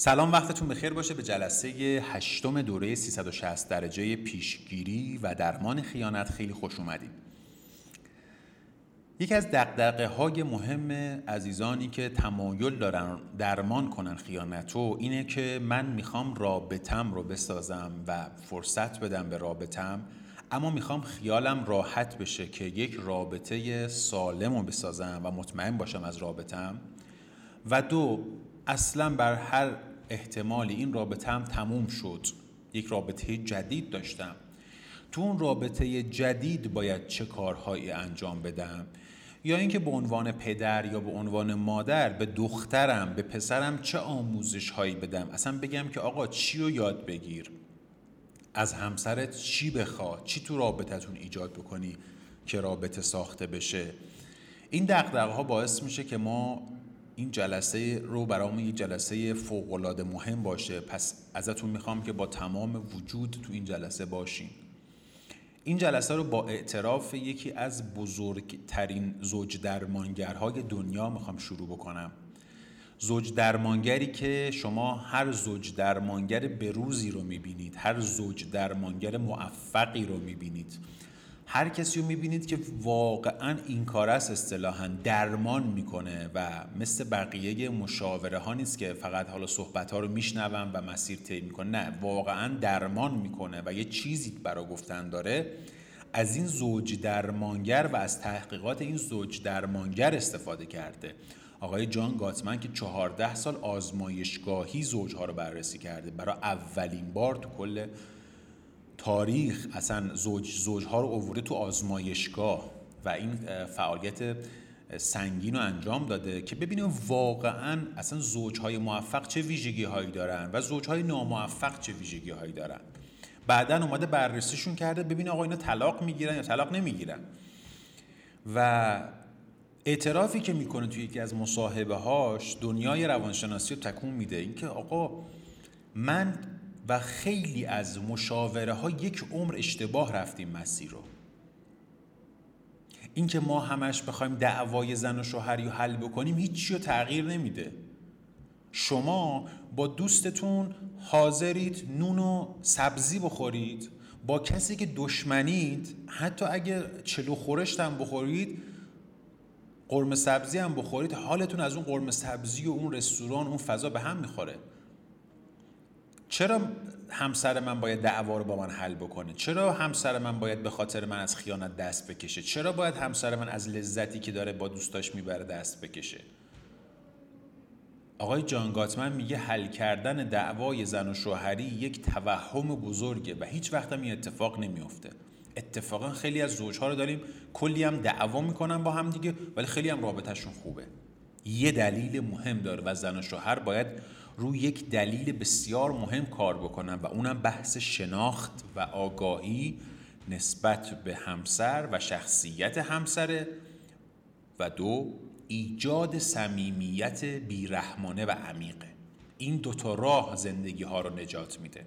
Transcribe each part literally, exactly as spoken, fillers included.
سلام، وقتتون بخیر باشه. به جلسه هشتم دوره سیصد و شصت درجه پیشگیری و درمان خیانت خیلی خوش اومدید. یکی از دغدغه‌های مهم عزیزانی که تمایل دارن درمان کنن خیانتو اینه که من میخوام رابطم رو بسازم و فرصت بدم به رابطم، اما میخوام خیالم راحت بشه که یک رابطه سالم رو بسازم و مطمئن باشم از رابطم، و دو، اصلا بر هر احتمالی این رابطه‌ام تموم شد، یک رابطه جدید داشتم، تو اون رابطه جدید باید چه کارهایی انجام بدم، یا اینکه به عنوان پدر یا به عنوان مادر به دخترم به پسرم چه آموزش هایی بدم، اصلا بگم که آقا چی رو یاد بگیر، از همسرت چی بخوا، چی تو رابطتون ایجاد بکنی که رابطه ساخته بشه. این دغدغه ها باعث میشه که ما این جلسه رو برامون یک جلسه فوق‌العاده مهم باشه. پس ازتون میخوام که با تمام وجود تو این جلسه باشین. این جلسه رو با اعتراف یکی از بزرگترین زوج درمانگرهای دنیا میخوام شروع بکنم. زوج درمانگری که شما هر زوج درمانگر بروزی رو میبینید، هر زوج درمانگر موفقی رو میبینید، هر کسی رو میبینید که واقعا این کار است، اصطلاحاً درمان میکنه و مثل بقیه مشاوره ها نیست که فقط حالا صحبت ها رو میشنوم و مسیر طی میکنه، نه، واقعا درمان میکنه و یه چیزی برای گفتن داره. از این زوج درمانگر و از تحقیقات این زوج درمانگر استفاده کرده. آقای جان گاتمن که چهارده سال آزمایشگاهی زوجها رو بررسی کرده، برای اولین بار تو کل تاریخ اصلا زوج زوجها رو آورده تو آزمایشگاه و این فعالیت سنگین رو انجام داده که ببینیم واقعا اصلا زوجهای موفق چه ویژگی هایی دارن و زوجهای ناموفق چه ویژگی هایی دارن. بعداً اومده بررسیشون کرده ببین آقا اینا طلاق میگیرن یا طلاق نمیگیرن، و اعترافی که میکنه توی یکی از مصاحبه هاش دنیای روانشناسی رو تکون میده، اینکه آقا من و خیلی از مشاوره ها یک عمر اشتباه رفتیم مسیر رو. این که ما همش بخوایم دعوای زن و شوهری رو حل بکنیم هیچی رو تغییر نمیده. شما با دوستتون حاضرید نون و سبزی بخورید، با کسی که دشمنید حتی اگه چلو خورشت هم بخورید، قرمه سبزی هم بخورید، حالتون از اون قرمه سبزی و اون رستوران اون فضا به هم میخوره. چرا همسر من باید دعوا رو با من حل بکنه؟ چرا همسر من باید به خاطر من از خیانت دست بکشه؟ چرا باید همسر من از لذتی که داره با دوستاش میبره دست بکشه؟ آقای جان گاتمن میگه حل کردن دعوای زن و شوهری یک توهم بزرگه و هیچ وقت هم این اتفاق نمیفته. اتفاقا خیلی از زوجها رو داریم کلی هم دعوا میکنن با هم دیگه ولی خیلی هم رابطهشون خوبه. یه دلیل مهم داره و زن و شوهر باید روی یک دلیل بسیار مهم کار بکنن و اونم بحث شناخت و آگاهی نسبت به همسر و شخصیت همسره، و دو، ایجاد صمیمیت بیرحمانه و عمیقه. این دوتا راه زندگی ها رو نجات میده.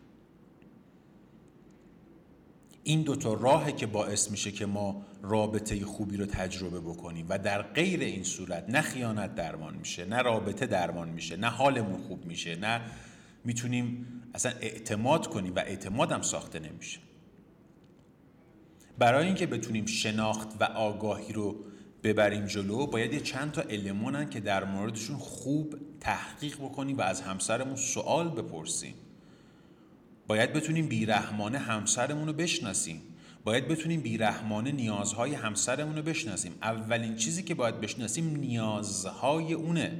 این دوتا راهه که باعث میشه که ما رابطه خوبی رو تجربه بکنیم و در غیر این صورت نه خیانت درمان میشه، نه رابطه درمان میشه، نه حالمون خوب میشه، نه میتونیم اصلا اعتماد کنیم و اعتمادم ساخته نمیشه. برای اینکه بتونیم شناخت و آگاهی رو ببریم جلو باید یه چند تا المانن که در موردشون خوب تحقیق بکنیم و از همسرمون سوال بپرسیم. باید بتونیم بیرحمانه همسرمون رو بشناسیم. باید بتونیم بیرحمانه نیازهای همسرمون رو بشناسیم. اولین چیزی که باید بشناسیم نیازهای اونه.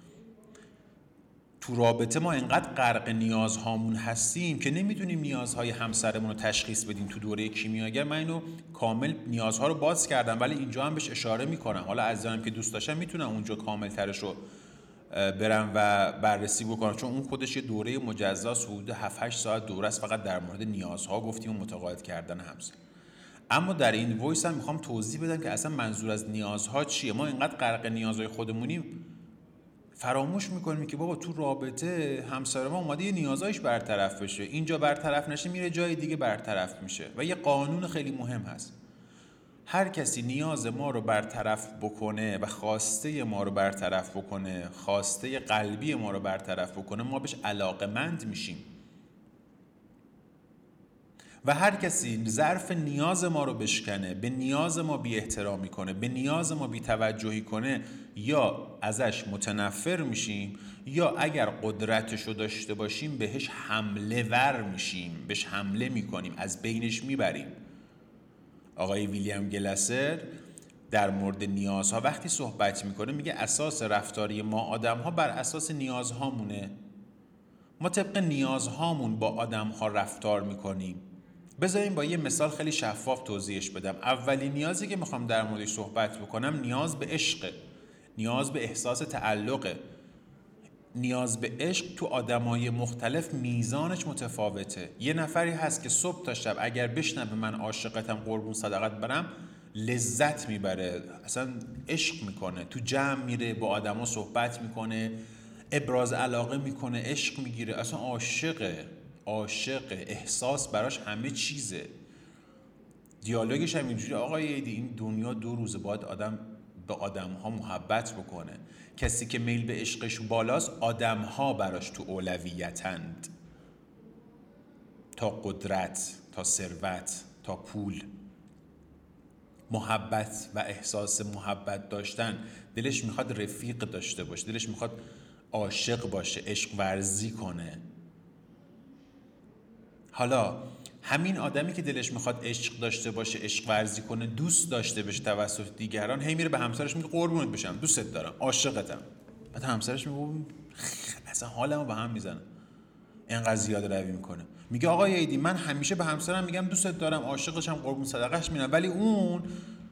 تو رابطه ما انقدر غرق نیازهامون هستیم که نمیتونیم نیازهای همسرمون رو تشخیص بدیم. تو دوره کیمیاگر من اینو کامل نیازها رو باز کردم ولی اینجا هم بهش اشاره میکنم. حالا عزیزانم که دوست داشتن میتونم اونجا کامل ترش رو برم و بررسی بکنم، چون اون خودش یه دوره مجزاست، حدود هفت هشت ساعت دوره است، فقط در مورد نیازها گفتیم و متقاعد کردن همسر. اما در این وایس هم میخوام توضیح بدم که اصلا منظور از نیازها چیه. ما اینقدر غرق نیازهای خودمونیم فراموش میکنیم که بابا تو رابطه همسر ما اومده یه نیازایش برطرف بشه، اینجا برطرف نشه میره جای دیگه برطرف میشه. و یه قانون خیلی مهم هست، هر کسی نیاز ما رو برطرف بکنه و خواسته ما رو برطرف بکنه، خواسته قلبی ما رو برطرف بکنه، ما بهش علاقه‌مند میشیم. و هر کسی ظرف نیاز ما رو بشکنه، به نیاز ما بی احترامی کنه، به نیاز ما بی توجهی کنه، یا ازش متنفر میشیم یا اگر قدرتش رو داشته باشیم بهش حمله ور میشیم، بهش حمله میکنیم، از بینش میبریم. آقای ویلیام گلاسر در مورد نیازها وقتی صحبت میکنه میگه اساس رفتاری ما آدم‌ها بر اساس نیازهامونه. ما طبق نیازهامون با آدم‌ها رفتار میکنیم. بذاریم با یه مثال خیلی شفاف توضیحش بدم. اولین نیازی که میخوام در موردش صحبت بکنم نیاز به عشق، نیاز به احساس تعلقه. نیاز به عشق تو آدمای مختلف میزانش متفاوته. یه نفری هست که صبح تا شب اگر بشنوه من عاشقتم قربون صدقت برم لذت میبره، اصلا عشق میکنه، تو جمع میره با آدما صحبت میکنه، ابراز علاقه میکنه، عشق میگیره، اصلا عاشقه، عاشق، احساس براش همه چیزه. دیالوگش هم اینجوری آقای ایدی این دنیا دو روزه، باید آدم به آدم ها محبت بکنه. کسی که میل به عشقش بالاست آدم ها براش تو اولویتند، تا قدرت، تا ثروت، تا پول. محبت و احساس محبت داشتن، دلش میخواد رفیق داشته باشه، دلش میخواد عاشق باشه، عشق ورزی کنه. حالا همین آدمی که دلش میخواد عشق داشته باشه، عشق ورزی کنه، دوست داشته بشه توسط دیگران، هی میره به همسرش میگه قربونت بشم، دوستت دارم، عاشقتم. بعد همسرش میگه اصلا حالمو به هم میزنه، اینقدر زیاده روی میکنه. میگه آقای ایدی من همیشه به همسرم میگم دوستت دارم، عاشقشم، قربون صدقش میرم، ولی اون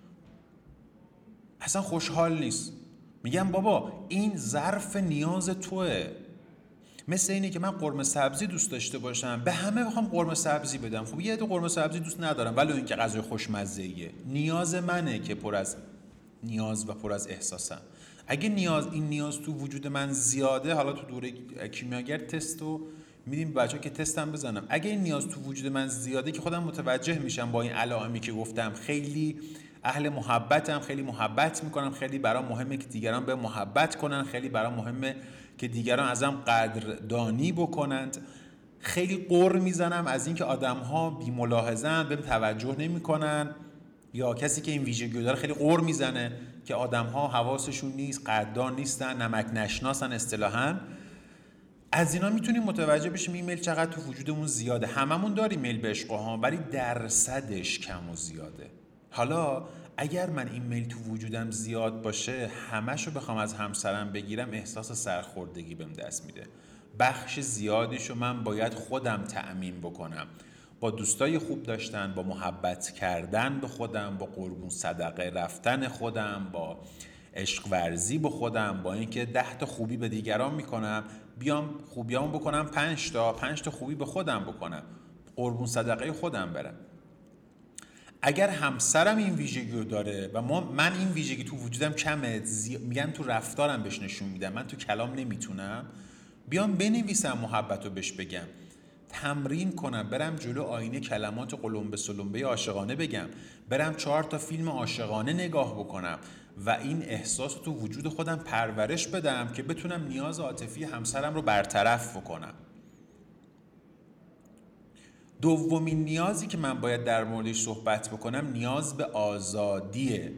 اصلا خوشحال نیست. میگم بابا این ظرف نیاز توئه. مثل اینه که من قرمه سبزی دوست داشته باشم، به همه بخوام قرمه سبزی بدم. خب یه عده قرمه سبزی دوست ندارم ولی اینکه غذای خوشمزه‌ایه، نیاز منه که پر از نیاز و پر از احساسم. اگه نیاز این نیاز تو وجود من زیاده، حالا تو دوره کیمیاگر تستو میدیم بچه‌ها که تستم بزنم، اگه این نیاز تو وجود من زیاده که خودم متوجه میشم با این علائمی که گفتم، خیلی اهل محبتم، خیلی محبت میکنم، خیلی برام مهمه که دیگران به محبت کنن، خیلی برام مهمه که دیگران ازم قدردانی بکنند، خیلی قر میزنم از اینکه آدم‌ها بی ملاحظه‌اند، بهم توجه نمی‌کنن، یا کسی که این ویژگی داره خیلی قر میزنه که آدم‌ها حواسشون نیست، قدردان نیستن، نمک نشناسن اصطلاحاً. از اینا میتونیم متوجه بشیم این میل چقدر تو وجودمون زیاده. هممون داریم میل به عشق ها، ولی درصدش کم و زیاده. حالا اگر من این میل تو وجودم زیاد باشه، همه‌شو بخوام از همسرم بگیرم، احساس سرخوردگی بهم دست میده. بخش زیادیشو من باید خودم تأمین بکنم، با دوستای خوب داشتن، با محبت کردن به خودم، با قربون صدقه رفتن خودم، با عشق ورزی به خودم، با اینکه ده تا خوبی به دیگران میکنم، بیام خوبیامو بکنم پنج تا، پنج تا خوبی به خودم بکنم، قربون صدقه خودم برم. اگر همسرم این ویژگی رو داره و ما من این ویژگی تو وجودم کمه، زی... میگن تو رفتارم بهش نشون میدم، من تو کلام نمیتونم، بیام بنویسم محبت رو بهش بگم، تمرین کنم، برم جلو آینه کلمات قلمبه سلمبه عاشقانه بگم، برم چهار تا فیلم عاشقانه نگاه بکنم و این احساس تو وجود خودم پرورش بدم که بتونم نیاز عاطفی همسرم رو برطرف بکنم. دومین نیازی که من باید در موردش صحبت بکنم نیاز به آزادیه.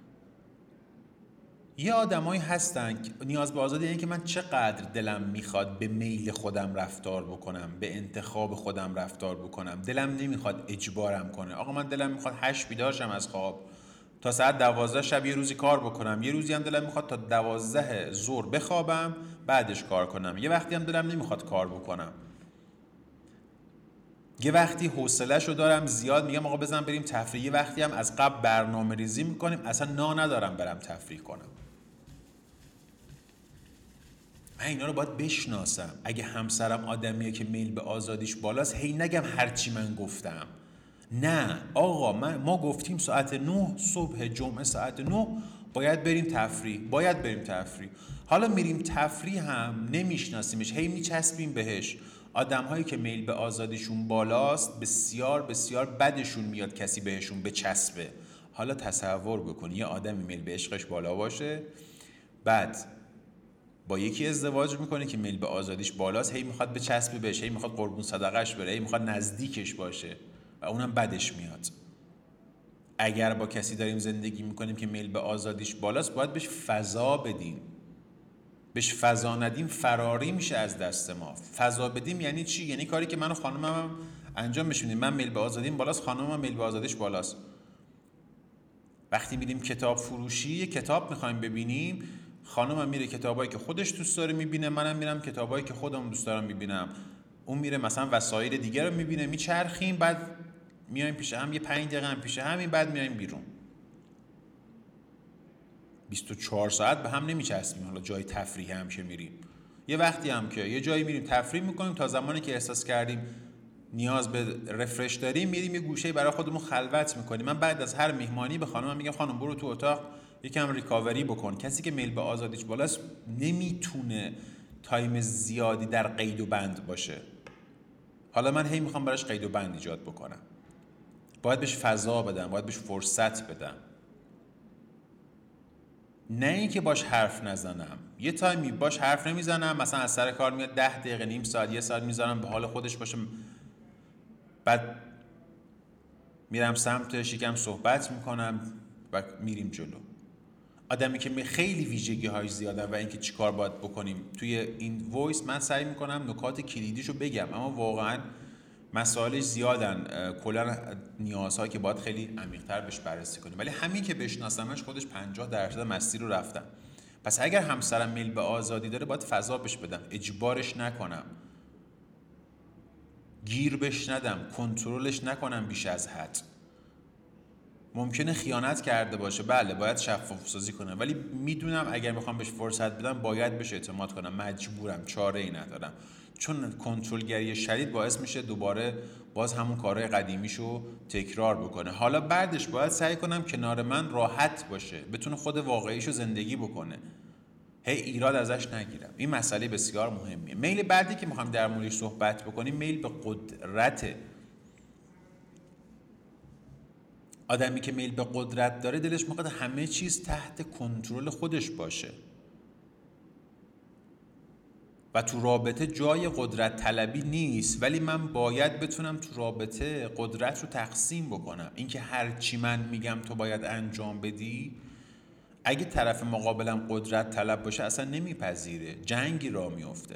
یه آدمایی هستن که نیاز به آزادی یعنی که من چقدر دلم میخواد به میل خودم رفتار بکنم، به انتخاب خودم رفتار بکنم، دلم نمیخواد اجبارم کنه. آقا من دلم میخواد هشت بیدار شم از خواب تا ساعت دوازده شب یه روزی کار بکنم، یه روزی هم دلم میخواد تا دوازده ظهر بخوابم بعدش کار کنم، یه وقتی هم دلم نمیخواد کار بکنم، یه وقتی حوصله‌شو دارم زیاد میگم آقا بزن بریم تفریح، یه وقتی هم از قبل برنامه ریزی میکنیم اصلا نا ندارم برم تفریح کنم. من اینا رو باید بشناسم. اگه همسرم آدمیه که میل به آزادیش بالاست، هی نگم هرچی من گفتم. نه آقا من ما گفتیم ساعت نه صبح جمعه ساعت نه باید بریم تفریح، باید بریم تفریح. حالا میریم تفریح هم نمیشناسیمش، هی میچسبیم بهش. آدم هایی که میل به آزادیشون بالاست بسیار بسیار بدشون میاد کسی بهشون بچسبه. حالا تصور بکن یه آدمی میل به عشقش بالا باشه، بعد با یکی ازدواج میکنه که میل به آزادیش بالاست، هی میخواد به چسبه بشه، هی میخواد قربون صدقش بره، هی میخواد نزدیکش باشه و اونم بدش میاد. اگر با کسی داریم زندگی میکنیم که میل به آزادیش بالاست، باید بهش فضا بدیم. بهش فضا ندیم فراری میشه از دست ما. فضا بدیم یعنی چی؟ یعنی کاری که من و خانومم انجام میشیم. من میل به آزادیم بالاست، خانومم میل به آزادیش بالاست. وقتی میریم کتاب فروشی یه کتاب میخوایم ببینیم، خانومم میره کتابایی که خودش دوست داره میبینه، منم میرم کتابایی که خودم دوست دارم میبینم. اون میره مثلا وسایل دیگه رو میبینه، میچرخیم، بعد میایم پیش هم، یه پنج دقیقه هم پیش همین، بعد میایم بیرون. بیست و چهار ساعت به هم نمیچسبیم. حالا جای تفریح هم که میریم، یه وقتی هم که یه جایی میریم تفریح میکنیم، تا زمانی که احساس کردیم نیاز به رفرش داریم میریم یه گوشه‌ای برای خودمون خلوت میکنیم. من بعد از هر مهمانی به خانمم میگم خانم برو تو اتاق یکم ریکاوری بکن. کسی که میل به آزادیش بالاست نمیتونه تایم زیادی در قید و بند باشه. حالا من هی میخوام براش قید و بند ایجاد بکنم. باید بهش فضا بدم، باید بهش فرصت بدم، نه اینکه باش حرف نزنم. یه تایمی باش حرف نمیزنم، مثلا از سر کار میاد ده دقیقه، نیم ساعت، یه ساعت میذارم به حال خودش باشه، بعد میرم سمتش یکم صحبت میکنم و میریم جلو. آدمی که خیلی ویژگی های زیاده و اینکه چی کار باید بکنیم توی این وایس، من سعی میکنم نکات کلیدیشو بگم، اما واقعا مسائلش زیادن، کلا نیازها که باید خیلی عمیق‌تر بهش بررسی کنیم. ولی همین که بشناسمش خودش پنجاه درصد مسیر رو رفتم. پس اگر همسرم میل به آزادی داره باید فضا بهش بدم، اجبارش نکنم، گیر بهش ندم، کنترلش نکنم بیش از حد. ممکنه خیانت کرده باشه، بله باید شفاف سازی کنم، ولی میدونم اگر میخوام بهش فرصت بدم باید بهش اعتماد کنم، مجبورم، چاره ای ندارم. چون کنترلگری شدید باعث میشه دوباره باز همون کارهای قدیمیشو تکرار بکنه. حالا بعدش باید سعی کنم کنار من راحت باشه، بتونه خود واقعیشو زندگی بکنه، هی ایراد ازش نگیرم. این مسئله بسیار مهمیه. میل بعدی که میخوام در موردش صحبت بکنیم میل به قدرت. آدمی که میل به قدرت داره دلش میخواد همه چیز تحت کنترل خودش باشه و تو رابطه جای قدرت طلبی نیست، ولی من باید بتونم تو رابطه قدرت رو تقسیم بکنم. اینکه هر چی من میگم تو باید انجام بدی، اگه طرف مقابلم قدرت طلب باشه اصلا نمیپذیره، جنگی راه میفته.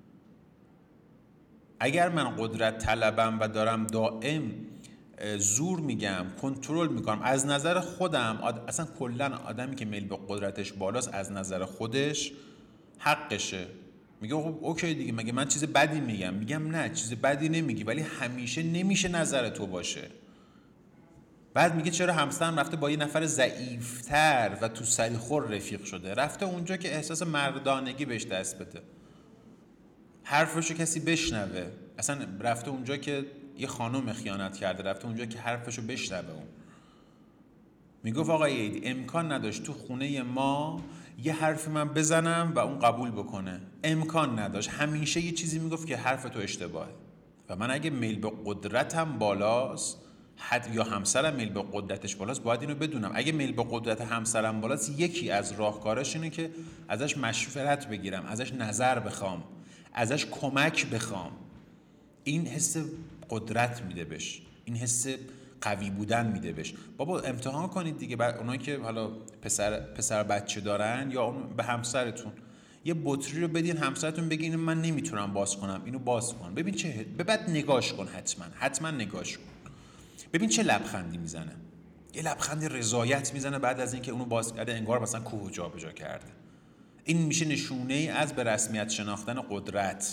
اگر من قدرت طلبم و دارم دائم زور میگم، کنترل میکنم، از نظر خودم اصلا کلا آدمی که میل به قدرتش بالاست از نظر خودش حقشه، میگه خب اوکی دیگه، مگه من چیز بدی میگم؟ میگم نه چیز بدی نمیگی، ولی همیشه نمیشه نظر تو باشه. بعد میگه چرا همسرم رفته با یه نفر ضعیفتر و تو سلیخور رفیق شده، رفته اونجا که احساس مردانگی بهش دست بده، حرفشو کسی بشنوه. اصلا رفته اونجا که یه خانم خیانت کرده، رفته اونجا که حرفشو بشنوه. اون میگفت آقای ایدی امکان نداشت تو خونه ما یه حرفی من بزنم و اون قبول بکنه، امکان نداشت، همیشه یه چیزی میگفت که حرف تو اشتباهه. و من اگه میل به قدرتم بالاست، حد یا همسرم میل به قدرتش بالاست، باید اینو بدونم. اگه میل به قدرت همسرم بالاست، یکی از راهکاراش اینه که ازش مشورت بگیرم، ازش نظر بخوام، ازش کمک بخوام. این حس قدرت میده بهش، این حس قوی بودن میده بهش. بابا امتحان کنید دیگه، بعد اونایی که حالا پسر پسر بچه دارن یا اون به همسرتون یه بطری رو بدین، همسرتون بگین من نمیتونم باز کنم، اینو باز کن، ببین چه، به بعد نگاش کن، حتما حتما نگاش کن، ببین چه لبخندی میزنه، یه لبخند رضایت میزنه بعد از اینکه اونو باز کرده، انگار مثلا کوه جابجا کرده. این میشه نشونه ای از به رسمیت شناختن قدرت.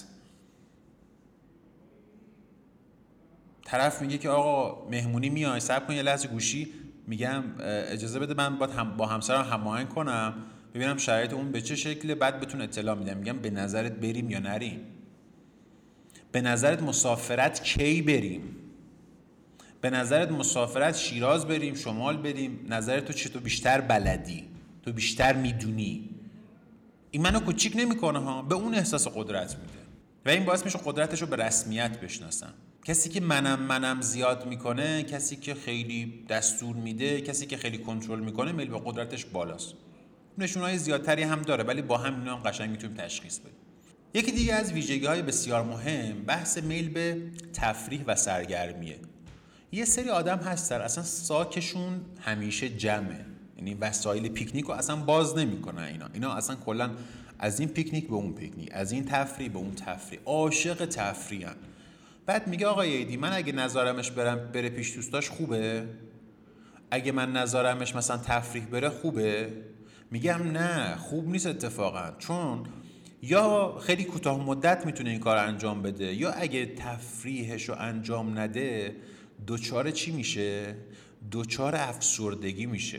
طرف میگه که آقا مهمونی میای، صبر کن یه لحظه گوشی، میگم اجازه بده من با هم با همسرم هماهنگ کنم ببینم شرایط اون به چه شکله، بعد بهتون اطلاع میدم. میگم به نظرت بریم یا نریم؟ به نظرت مسافرت کی بریم؟ به نظرت مسافرت شیراز بریم، شمال بریم؟ نظرت تو چی؟ تو بیشتر بلدی، تو بیشتر میدونی. این منو کوچیک نمیکنه ها، به اون احساس قدرت میده و این باعث میشه قدرتشو به رسمیت بشناسم. کسی که منم منم زیاد میکنه، کسی که خیلی دستور میده، کسی که خیلی کنترل میکنه، میل به قدرتش بالاست. نشونهای زیادتری هم داره ولی با هم اینا هم قشنگ میتونیم تشخیص بدیم. یکی دیگه از ویژگی‌های بسیار مهم بحث میل به تفریح و سرگرمیه. یه سری آدم هستن اصلا ساکشون همیشه جمعه، یعنی وسایل پیکنیک رو اصلا باز نمیکنن. اینا اینا اصلا کلا از این پیکنیک به اون پیکنیک، از این تفریح به اون تفریح، عاشق تفریحن. بعد میگه آقای ایدی من اگه نذارمش برم بره پیش دوستاش خوبه؟ اگه من نذارمش مثلا تفریح بره خوبه؟ میگم نه، خوب نیست اتفاقا، چون یا خیلی کوتاه مدت میتونه این کار انجام بده، یا اگه تفریحشو انجام نده دوچار چی میشه؟ دوچار افسردگی میشه.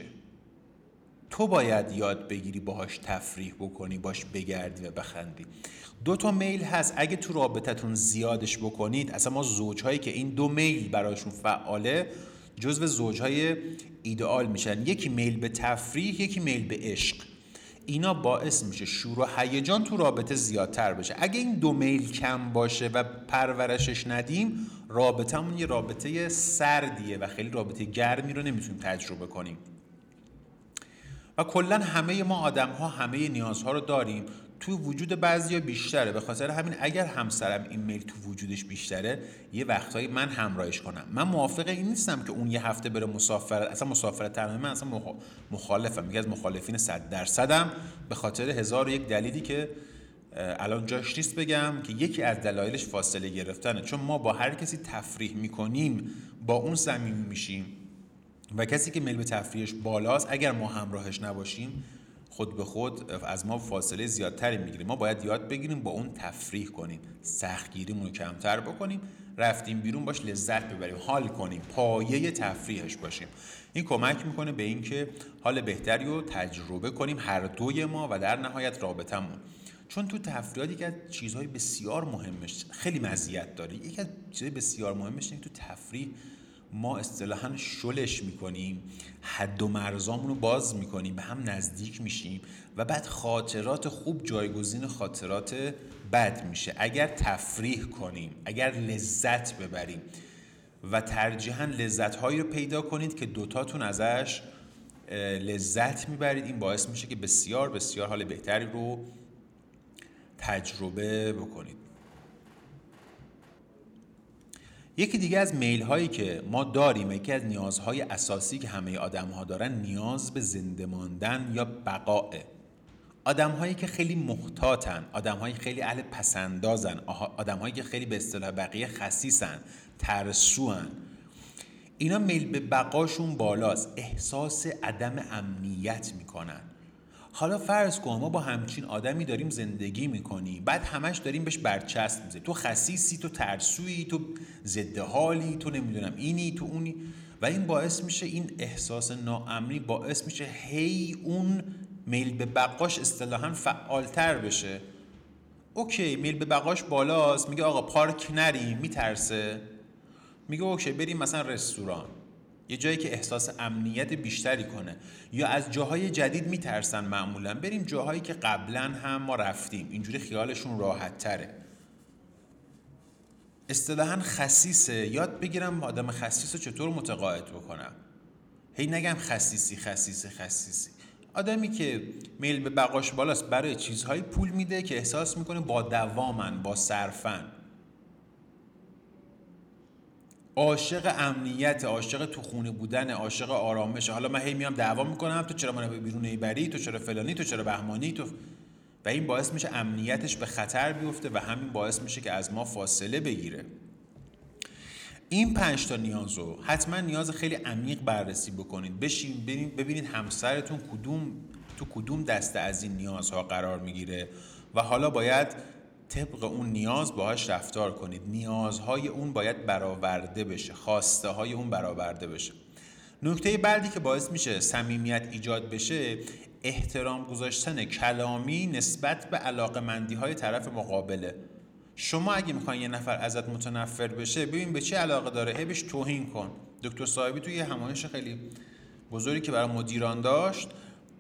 تو باید یاد بگیری باهاش تفریح بکنی، باش بگردی و بخندی. دو تا میل هست اگه تو رابطتون زیادش بکنید، اصلا ما زوجهایی که این دو میل براشون فعاله جزو زوجهای ایدئال میشن. یکی میل به تفریح، یکی میل به عشق. اینا باعث میشه شور و هیجان تو رابطه زیادتر بشه. اگه این دو میل کم باشه و پرورشش ندیم، رابطمون یه رابطه سردیه و خیلی رابطه گرمی رو نمیتونیم تجربه کنیم. و کلا همه ما آدم ها همه نیازها رو داریم. تو وجود بعضیا بیشتره، به خاطر همین اگر همسرم این میل تو وجودش بیشتره یه وقتایی من همراهش کنم. من موافق این نیستم که اون یه هفته بره مسافرت، اصلا مسافرت تنهایی من اصلا مخالفم، میگه از مخالفین صد درصدم، به خاطر هزار و یک دلیلی که الان جاش نیست بگم، که یکی از دلایلش فاصله گرفتنه. چون ما با هر کسی تفریح میکنیم با اون صمیمی میشیم و کسی که میل به تفریحش بالاست اگر ما همراهش نباشیم خود به خود از ما فاصله زیادتری میگیره. ما باید یاد بگیریم با اون تفریح کنیم، سختگیریمون رو کمتر بکنیم، رفتیم بیرون باش لذت ببریم، حال کنیم، پایه تفریحش باشیم. این کمک میکنه به این که حال بهتری رو تجربه کنیم هر دوی ما و در نهایت رابطمون. چون تو تفریحات یکی از چیزهای بسیار مهمش، خیلی مزیت داره، یکی از چیزهای بسیار مهمش اینه که تو تفریح ما اصطلاحاً شلش میکنیم، حد و مرزامون رو باز میکنیم، به هم نزدیک میشیم و بعد خاطرات خوب جایگزین خاطرات بد میشه اگر تفریح کنیم، اگر لذت ببریم و ترجیحاً لذت‌هایی رو پیدا کنید که دوتاتون ازش لذت میبرید. این باعث میشه که بسیار بسیار حال بهتری رو تجربه بکنید. یکی دیگه از میل هایی که ما داریم، یکی از نیازهای اساسی که همه آدم ها دارن، نیاز به زنده ماندن یا بقاه. آدم هایی که خیلی محتاطن، آدم هایی خیلی اهل پسندازن، آدم هایی که خیلی به اصطلاح بقیه خسیسن، ترسوان، اینا میل به بقاشون بالاست، احساس عدم امنیت میکنن. حالا فرض کن ما با همچین آدمی داریم زندگی میکنیم، بعد همش داریم بهش برچسب میزنیم، تو خسیسی، تو ترسویی، تو ضد حالی، تو نمیدونم اینی، تو اونی، و این باعث میشه، این احساس ناامنی باعث میشه هی اون میل به بقاش اصطلاحاً فعالتر بشه. اوکی میل به بقاش بالاست، میگه آقا پارک نریم، میترسه، میگه اوکی بریم مثلا رستوران، یه جایی که احساس امنیت بیشتری کنه، یا از جاهای جدید میترسن، معمولا بریم جاهایی که قبلا هم ما رفتیم، اینجوری خیالشون راحت تره. اصطلاحاً خسیسه، یاد بگیرم آدم خسیس رو چطور متقاعد بکنم، هی نگم خسیسی خسیسی خسیسی. آدمی که میل به بقاش بالاست برای چیزهایی پول میده که احساس میکنه با دوامن، با صرفن، عاشق امنیت، عاشق تو خونه بودن، عاشق آرامش. حالا من هی میام دعوا میکنم تو چرا منو به بیرون نمیبری، تو چرا فلانی، تو چرا بهمانی، تو، و این باعث میشه امنیتش به خطر بیفته و همین باعث میشه که از ما فاصله بگیره. این پنج تا نیاز رو حتما نیاز خیلی عمیق بررسی بکنید، بشین ببینید همسرتون کدوم تو کدوم دسته از این نیازها قرار میگیره و حالا باید طبق اون نیاز باهاش رفتار کنید. نیازهای اون باید برآورده بشه، خواسته های اون برآورده بشه. نکته بعدی که باعث میشه صمیمیت ایجاد بشه، احترام گذاشتن کلامی نسبت به علاقه‌مندی های طرف مقابله. شما اگه میخواین یه نفر ازت متنفر بشه، ببین به چه علاقه داره، هی بهش توهین کن. دکتر صاحبی توی یه همایش خیلی بزرگی که برای مدیران داشت، گفتش که اگه میخواین یه نفر ازت متنفر بشه، ببین به چه علاقه داره، هی بهش توهین کن. دکتر صاحبی توی یه همایش خیلی بزرگی که برای مدیران داشت،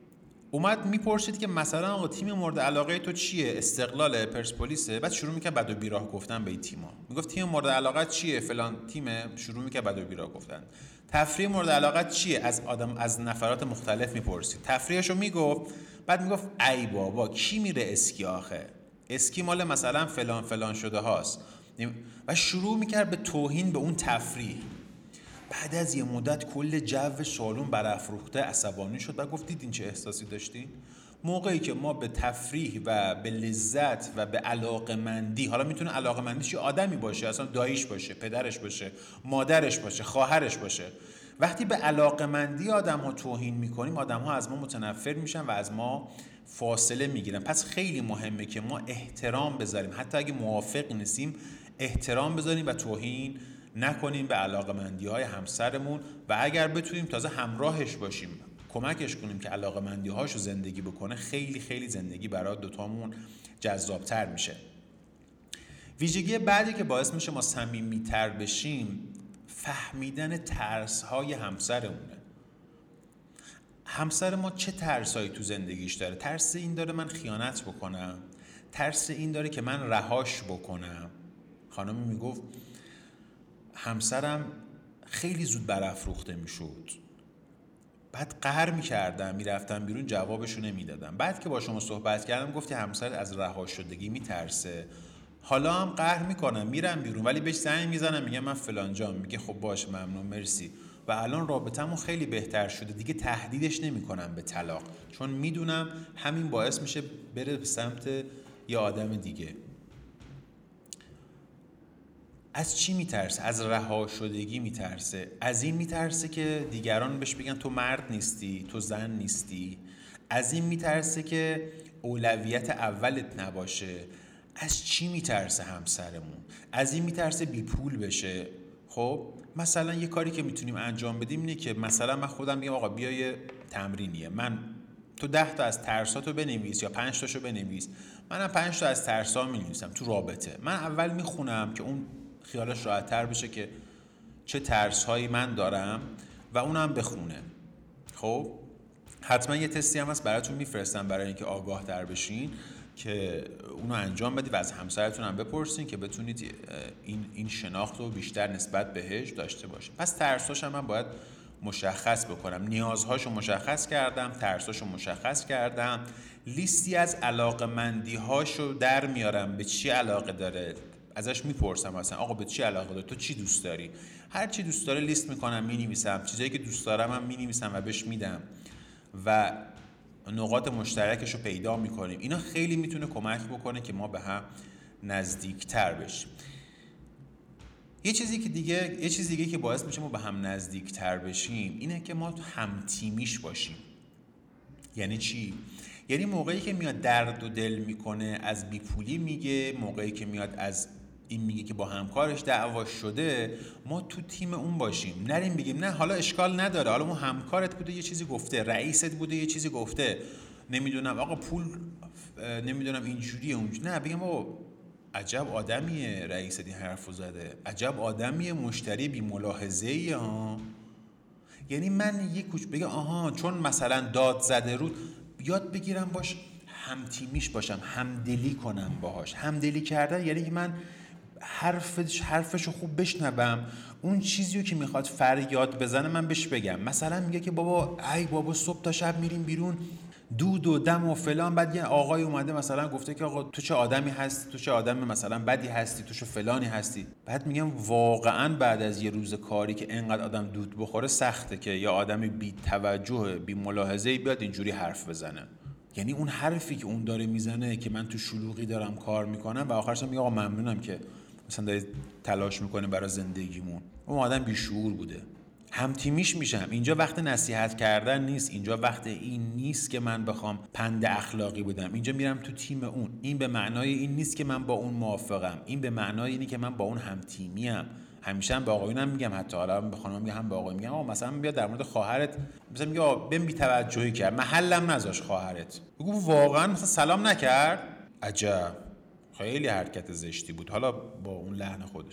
اومد میپرسید که مثلا آقا تیم مورد علاقه تو چیه؟ استقلال، پرسپولیسه. بعد شروع میکرد بد و بیراه گفتن به این تیم‌ها. میگفت تیم مورد علاقه چیه؟ فلان تیمه. شروع میکرد بد و بیراه گفتن. تفریح مورد علاقه چیه؟ از آدم از نفرات مختلف میپرسید. تفریحشو میگفت، بعد میگفت ای بابا کی میره اسکی آخه؟ اسکی مال مثلا فلان فلان شده هاست. و شروع میکرد به توهین به اون تفریح. بعد از یه مدت کل جو سالن برافروخته عصبانی شد و گفت دیدین چه احساسی داشتین؟ موقعی که ما به تفریح و به لذت و به علاقمندی، حالا میتونه علاقمندیش یه آدمی باشه، اصلا داییش باشه، پدرش باشه، مادرش باشه، خواهرش باشه، وقتی به علاقمندی آدم ها توهین میکنیم، آدم ها از ما متنفر میشن و از ما فاصله میگیرن. پس خیلی مهمه که ما احترام بذاریم، حتی اگه موافق نیستیم احترام بذاریم و توهین نکنیم به علاقمندی‌های همسرمون و اگر بتونیم تازه همراهش باشیم، کمکش کنیم که علاقمندی‌هاشو زندگی بکنه، خیلی خیلی زندگی برای دوتامون جذابتر میشه. ویژگی بعدی که باعث میشه ما صمیمی‌تر بشیم، فهمیدن ترس‌های همسرمونه. همسر ما چه ترسایی تو زندگیش داره؟ ترس این داره من خیانت بکنم، ترس این داره که من رهاش بکنم. خانمی میگفت همسرم خیلی زود برافروخته میشد، بعد قهر میکردم، میرفتم بیرون جوابشو نمیدادم. بعد که با شما صحبت کردم گفتی همسر از رها شدگی میترسه، حالا هم قهر میکنم میرم بیرون ولی بهش زنگ میزنم میگم من فلان جام، میگه خب باش ممنون مرسی و الان رابطمون خیلی بهتر شده، دیگه تهدیدش نمیکنم به طلاق چون میدونم همین باعث میشه بره به سمت یه آدم دیگه. از چی میترسه؟ از رها شدگی میترسه. از این میترسه که دیگران بهش بگن تو مرد نیستی، تو زن نیستی. از این میترسه که اولویت اولت نباشه. از چی میترسه همسرمون؟ از این میترسه بی پول بشه. خب مثلا یه کاری که میتونیم انجام بدیم اینه که مثلا من خودم میگم آقا بیا یه تمرینیه، من تو ده تا از ترساتو بنویس یا پنج تاشو بنویس، منم پنج تا از ترسا می‌نویسم تو رابطه. من اول میخونم که اون خیالش راحت تر بشه که چه ترس هایی من دارم و اونم بخونه. خب حتما یه تستی هم هست براتون میفرستم برای اینکه آگاه تر بشین که اونو انجام بدید و از همسرتون هم بپرسین که بتونید این این شناخت رو بیشتر نسبت بهش داشته باشین. پس ترساش هم من باید مشخص بکنم، نیازهاشو مشخص کردم، ترساشو مشخص کردم، لیستی از علاقه‌مندی‌هاشو در میارم، به چی علاقه داره، ازش میپرسم مثلا آقا به چی علاقه داری، تو چی دوست داری، هر چی دوست داره لیست میکنم مینویسم، چیزایی که دوست دارم هم مینویسم و بهش میدم و نقاط مشترکش رو پیدا میکنیم. اینا خیلی میتونه کمک بکنه که ما به هم نزدیکتر بشیم. یه چیزی که دیگه یه چیز دیگه که باعث میشه ما به هم نزدیکتر بشیم اینه که ما هم تیمیش باشیم. یعنی چی؟ یعنی موقعی که میاد درد و دل میکنه از بیپولی میگه، موقعی که میاد از این میگه که با همکارش دعواش شده، ما تو تیم اون باشیم، نریم بگیم نه حالا اشکال نداره، حالا اون همکارت بوده یه چیزی گفته، رئیست بوده یه چیزی گفته، نمیدونم آقا پول نمیدونم اینجوریه اونجوری، نه بگم آقا عجب آدمیه رئیست این حرفو زده، عجب آدمیه مشتری بی ملاحظه‌ای ها. یعنی من یه کوچ بگم آها چون مثلا داد زده رو، یاد بگیرم باش همتیمیش باشم، همدلی کنم باهاش. همدلی کردن یعنی که من حرفش حرفشو خوب بشنوم، اون چیزیو که میخواد فریاد بزنه من بهش بگم. مثلا میگه که بابا ای بابا صبح تا شب میریم بیرون دود و دم و فلان، بعد یه آقای اومده مثلا گفته که آقا تو چه آدمی هستی، تو چه آدم مثلا بدی هستی، تو چه فلانی هستی. بعد میگم واقعا بعد از یه روز کاری که انقدر آدم دود بخوره سخته که یه آدمی بی توجه بی ملاحظه‌ای بیاد اینجوری حرف بزنه. یعنی اون حرفی که اون داره میزنه که من تو شلوغی دارم کار میکنم و آخرش میگه آقا ممنونم که مثلا داری تلاش میکنه برای زندگیمون، اون آدم بیشعور بوده. هم تیمیش میشم. اینجا وقت نصیحت کردن نیست، اینجا وقت این نیست که من بخوام پند اخلاقی بدم، اینجا میرم تو تیم اون. این به معنای این نیست که من با اون موافقم، این به معنای اینه که من با اون هم تیمیم. همیشه هم به آقایونم میگم، حتی حالا به خانم میگم هم به آقای میگم آقا مثلا بیا در مورد خواهرت مثلا میگه آقا بهم بی توجهی کرد، محلم نذاش خواهرت، بگو واقعا مثلا سلام نکرد، عجب خیلی حرکت زشتی بود، حالا با اون لحن خودش.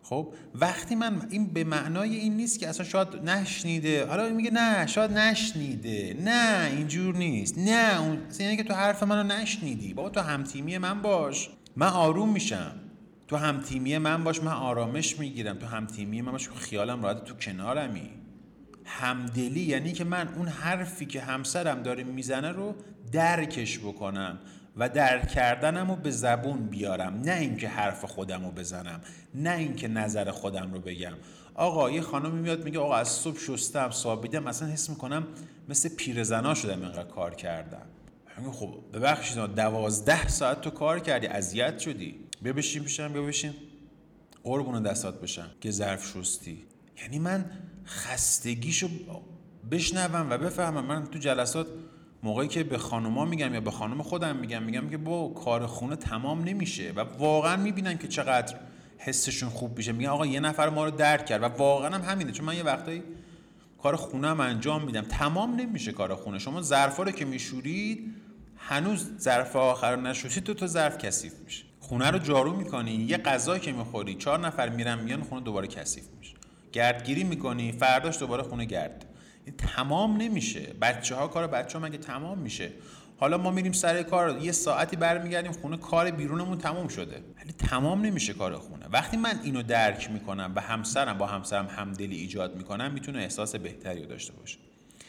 خب وقتی من این به معنای این نیست که اصلا شاید نشنیده، حالا میگه نه شاید نشنیده، نه اینجور نیست، نه اون اینه که تو حرف منو نشنیدی، بابا تو همتیمی من باش، من آروم میشم، تو همتیمی من باش، من آرامش میگیرم، تو همتیمی من باش، خیالم راحت، تو کنارمی. همدلی یعنی که من اون حرفی که همسرم داره میزنه رو درکش بکنم و درک کردنم رو به زبون بیارم، نه اینکه حرف خودم رو بزنم، نه اینکه نظر خودم رو بگم. آقا یه خانمی میاد میگه آقا از صبح شستم صابیدم، مثلا حس میکنم مثل پیرزنا شدم اینقدر کار کردم. خب ببخشید دوازده ساعت تو کار کردی، اذیت شدی، بیا بشین پیشم، بیا بشین قربون دستات بشم که ظرف شستی. یعنی من خستگیشو بشنوم و بفهمم. من تو جلسات موقعی که به خانوما میگم یا به خانم خودم میگم میگم که با کار خونه تمام نمیشه و واقعا میبینن که چقدر حسشون خوب میشه. میگن آقا یه نفر ما رو درک کرد و واقعا هم همینه، چون من یه وقتایی کار خونه هم انجام میدم، تمام نمیشه کار خونه. شما ظرفا رو که میشورید هنوز ظرف آخر رو نشورید، تو تا ظرف کثیف میشه. خونه رو جارو میکنی، یه غذا که میخوری چهار نفر میرن میان خونه دوباره کثیف میشه. گردگیری میکنی فرداش دوباره خونه گرد. این تمام نمیشه. بچه‌ها کار بچه‌ها مگه تمام میشه؟ حالا ما میریم سر کار یه ساعتی برمیگردیم خونه، کار بیرونمون تمام شده، ولی تمام نمیشه کار خونه. وقتی من اینو درک میکنم و همسرم با همسرم همدلی ایجاد میکنم، میتونه احساس بهتری داشته باشه.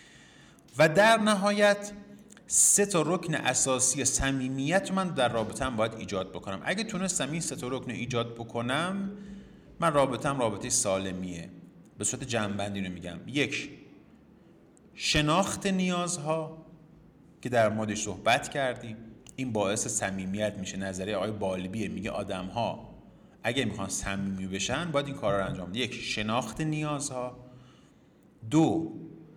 و در نهایت سه تا رکن اساسی صمیمیت من در رابطه‌ام باید ایجاد بکنم. اگه تونستم این سه تا رکن ایجاد بکنم، من رابطه‌ام رابطه سالمیه. به صورت جمع‌بندی رو میگم. یک، شناخت نیازها که در موردش صحبت کردیم، این باعث صمیمیت میشه. نظریه آقای بالبیه، میگه آدم‌ها اگه میخوان صمیمی بشن باید این کارا رو انجام بدن. یک، شناخت نیازها. دو،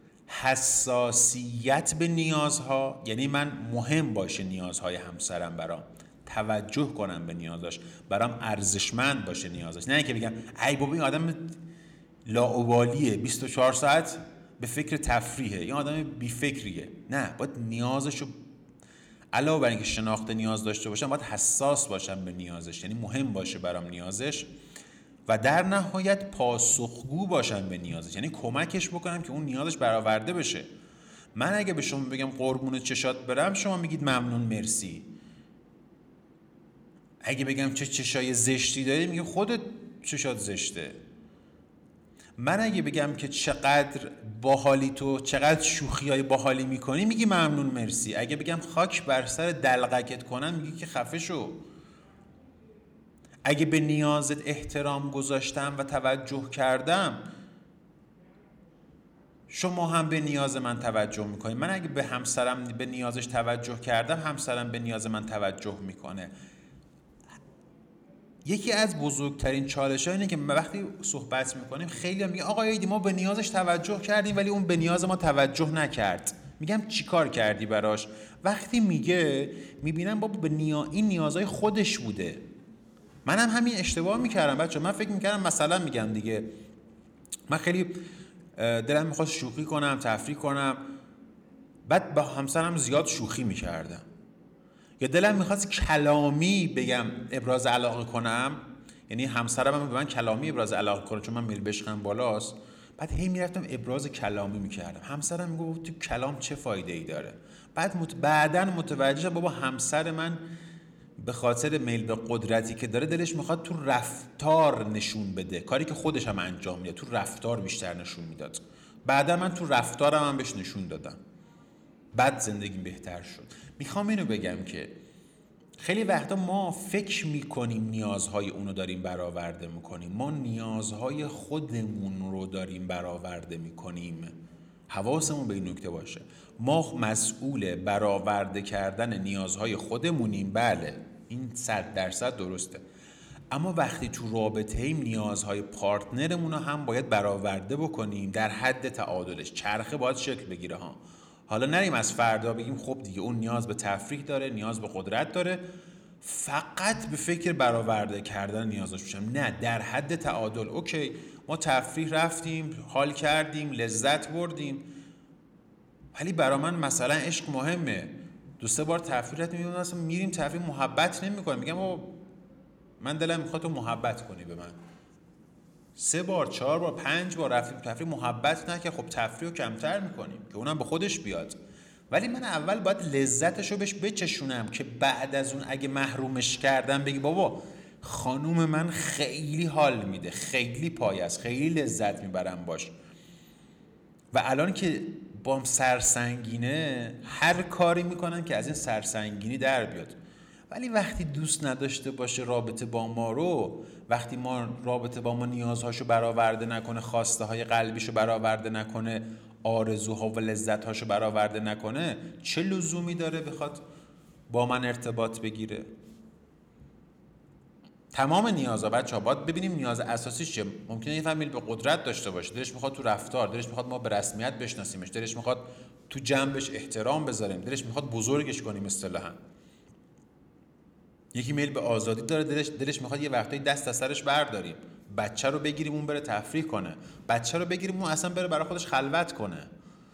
حساسیت به نیازها، یعنی من مهم باشه نیازهای همسرم برام، توجه کنم به نیازاش، برام ارزشمند باشه نیازاش، نه اینکه بگم ای بابا این آدم لاابالیه بیست و چهار ساعت به فکر تفریحه، این آدم بی فکریه. نه، باید نیازشو علاوه بر اینکه شناخت نیاز داشته باشم، باید حساس باشم به نیازش، یعنی مهم باشه برام نیازش. و در نهایت پاسخگو باشم به نیازش، یعنی کمکش بکنم که اون نیازش برآورده بشه. من اگه به شما بگم قربون چشات برم، شما میگید ممنون مرسی. اگه بگم چه چشای زشتی داری، میگه خودت چشات زشته. من اگه بگم که چقدر باحالی تو، چقدر شوخیای باحالی میکنی، میگی ممنون مرسی. اگه بگم خاک بر سر دلقکت کنن، میگی که خفه شو. اگه به نیازت احترام گذاشتم و توجه کردم، شما هم به نیاز من توجه میکنید. من اگه به همسرم به نیازش توجه کردم، همسرم به نیاز من توجه میکنه. یکی از بزرگترین چالش‌ها اینه که وقتی صحبت میکنیم خیلی هم میگه آقا ایدی ما به نیازش توجه کردیم ولی اون به نیاز ما توجه نکرد. میگم چی کار کردی براش؟ وقتی میگه میبینم بابا به نیا... این نیازهای خودش بوده. منم هم همین اشتباه میکردم بچه. من فکر میکردم مثلا میگم دیگه من خیلی دلم میخواست شوخی کنم، تفریح کنم، بعد با همسرم زیاد شوخی میکردم، یا دلم میخواست کلامی بگم ابراز علاقه کنم، یعنی همسرم هم به من کلامی ابراز علاقه کنه چون من میل بشقم بالاست. بعد هی میرفتم ابراز کلامی میکردم، همسرم میگفت تو کلام چه فایده ای داره. بعد مت... بعداً متوجه شدم بابا همسر من به خاطر میل به قدرتی که داره دلش میخواد تو رفتار نشون بده، کاری که خودش هم انجام میده تو رفتار بیشتر نشون میداد. بعدا من تو رفتارم هم بهش نشون دادم، بعد زندگیم بهتر شد. میخوام اینو بگم که خیلی وقتا ما فکر میکنیم نیازهای اونو داریم برآورده میکنیم، ما نیازهای خودمون رو داریم برآورده میکنیم. حواسمون به این نکته باشه. ما مسئول برآورده کردن نیازهای خودمونیم، بله این صد درصد درسته، اما وقتی تو رابطه ایم نیازهای پارتنرمون رو هم باید برآورده بکنیم در حد تعادلش. چرخه باید شکل بگیره ها. حالا نریم از فردا بگیم خب دیگه اون نیاز به تفریح داره، نیاز به قدرت داره، فقط به فکر برآورده کردن نیازش بشم. نه، در حد تعادل. اوکی ما تفریح رفتیم، حال کردیم، لذت بردیم، ولی برا من مثلا عشق مهمه. دو سه بار تفریح رفتیم اصلا میریم تفریح محبت نمی‌کنیم، میگم من دلم میخواد تو محبت کنی به من. سه بار چهار بار پنج بار رفتیم تفریح، محبت نه که خب تفریح رو کمتر میکنیم که اونم به خودش بیاد. ولی من اول باید لذتشو بهش بچشونم که بعد از اون اگه محرومش کردم بگی بابا خانوم من خیلی حال میده، خیلی پایه است، خیلی لذت میبرم باش. و الان که بام سرسنگینه هر کاری میکنن که از این سرسنگینی در بیاد. ولی وقتی دوست نداشته باشه رابطه با ما رو، وقتی ما رابطه با ما نیازهاشو برآورده نکنه، خواسته های قلبیشو برآورده نکنه، آرزوها و لذتهاشو برآورده نکنه، چه لزومی داره بخواد با من ارتباط بگیره؟ تمام نیازها بچه‌ها باید ببینیم نیاز اساسیش چیه. ممکنه یه فامیل به قدرت داشته باشه، دلش میخواد تو رفتار، دلش میخواد ما به رسمیت بشناسیمش، دلش میخواد تو جنبش احترام بذاریم، دلش میخواد بزرگش کنیم اصطلاحاً. یکی میل به آزادی داره، دلش دلش میخواد یه وقتایی دست از سرش برداریم، بچه رو بگیریم اون بره تفریح کنه، بچه رو بگیریم اون اصلا بره برای خودش خلوت کنه.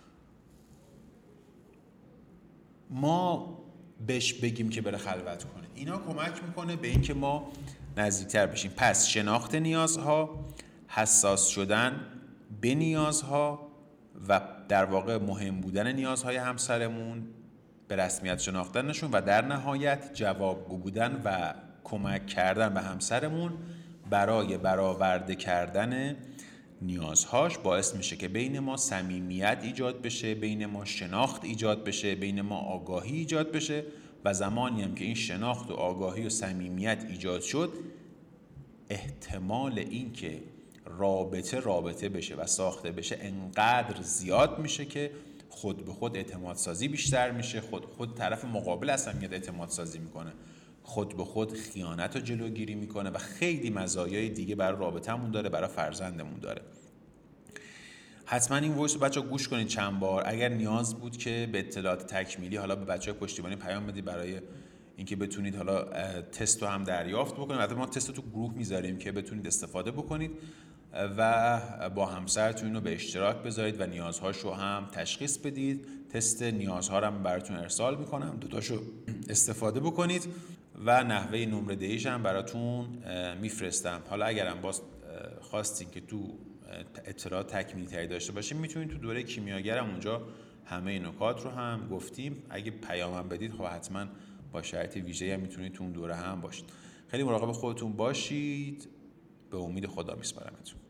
ما بهش بگیم که بره خلوت کنه. اینا کمک میکنه به اینکه ما نزدیکتر بشیم. پس شناخت نیازها، حساس شدن به نیازها و در واقع مهم بودن نیازهای همسرمون، به رسمیت شناختنشون و در نهایت جوابگو بودن و کمک کردن به همسرمون برای برآورده کردن نیازهاش باعث میشه که بین ما صمیمیت ایجاد بشه، بین ما شناخت ایجاد بشه، بین ما آگاهی ایجاد بشه. و زمانی هم که این شناخت و آگاهی و صمیمیت ایجاد شد، احتمال این که رابطه رابطه بشه و ساخته بشه انقدر زیاد میشه که خود به خود اعتماد سازی بیشتر میشه، خود خود طرف مقابل اصلا میاد اعتماد سازی میکنه، خود به خود خیانت رو جلوگیری میکنه و خیلی مزایای دیگه برای رابطمون داره، برای فرزندمون داره. حتما این وایس رو بچه ها گوش کنید چند بار. اگر نیاز بود که به اطلاعات تکمیلی حالا به بچه های پشتیبانی پیام بدید برای اینکه بتونید حالا تست رو هم دریافت بکنید. البته ما تست رو تو گروه میذاریم که بتونید استفاده بکنید و با همسرتون رو به اشتراک بذارید و نیازهاش رو هم تشخیص بدید. تست نیازها رو هم براتون ارسال میکنم، دوتاشو استفاده بکنید و نحوه نمره دهیش هم براتون میفرستم. حالا اگرم باز خواستین که تو اطلاعات تکمیلی تری داشته باشیم، میتونید تو دوره کیمیاگرم اونجا همه نکات رو هم گفتیم. اگه پیامم بدید خب حتما با شرایط ویژه‌ای هم میتونید تو اون دوره هم باشید. خیلی مراقب خودتون باشید. به امید خدا میسپارمتون.